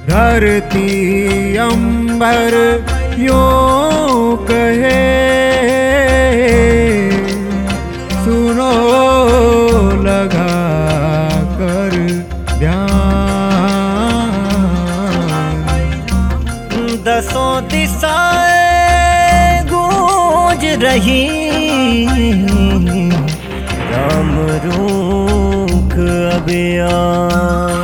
धरती अंबर यूं कहे, सुनो लगा कर ध्यान। दसों दिशाएं गूंज रही, राम रूख अभियान।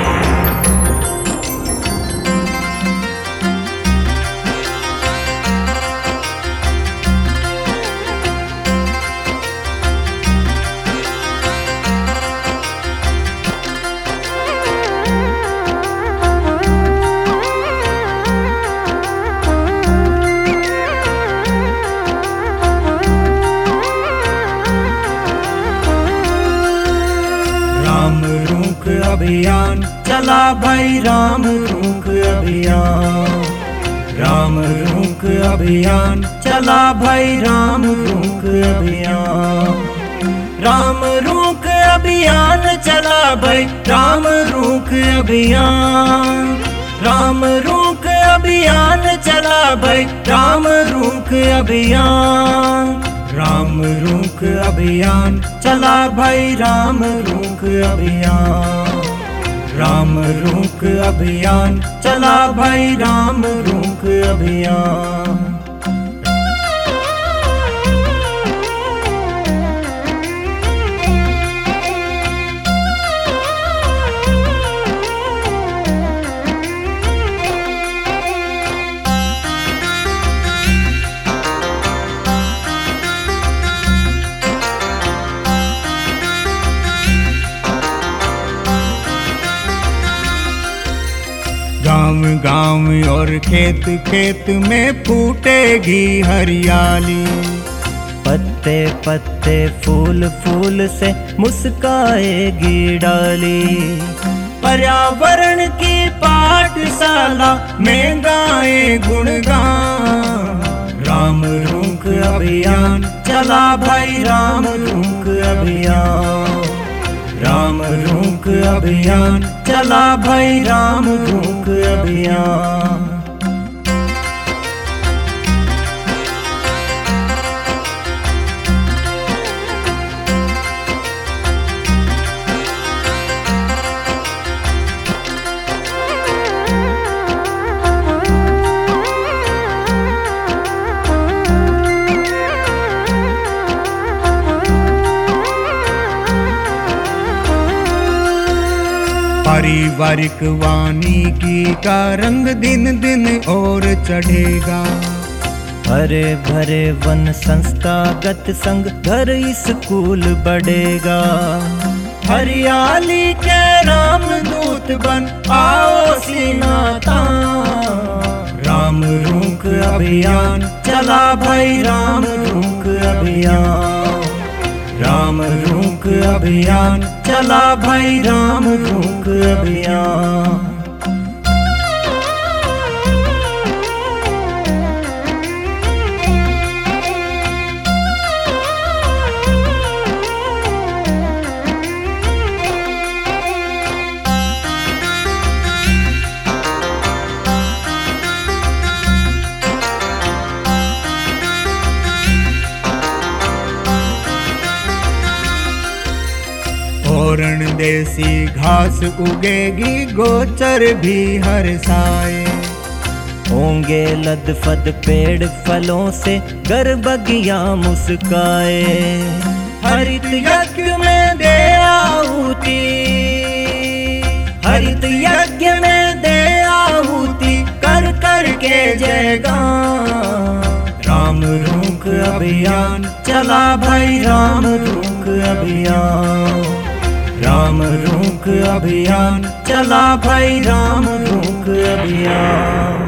राम रूख अभियान चला भाई, राम रूख अभियान। राम रूख अभियान चला भाई, राम रूख अभियान। राम रूख अभियान चला भाई, राम रूख अभियान। राम रूख अभियान चला भाई, राम रूख अभियान। राम रूख अभियान चला भाई, राम रूख अभियान। राम रूख अभियान चला भाई, राम रूख अभियान। गाँव गाँव और खेत खेत में फूटेगी हरियाली। पत्ते पत्ते फूल फूल से मुस्काएगी डाली। पर्यावरण की पाठशाला में गाए गुणगान। राम रूख अभियान चला भाई, राम रूख अभियान। राम रूख अभियान चला भाई, राम रूख अभियान। पारिवारिक वानिकी का रंग दिन दिन और चढ़ेगा। हरे भरे वन संस्थागत संग घर स्कूल बढ़ेगा। हरियाली के रामदूत बन आओ सीनाता। राम रूख अभियान चला भाई, राम रूख अभियान। राम रूख अभियान चला भाई, राम रूख अभियान। ओरण देसी घास उगेगी, गोचर भी हर साए। होंगे लद फद पेड़ फलों से घर बगिया मुस्काए। हरित यज्ञ में दे आहुति, हरित यज्ञ में दे आहुति, कर कर के जयगान। राम रूख अभियान चला भाई, राम रूख अभियान। राम रूख अभियान चला भाई, राम रूख अभियान।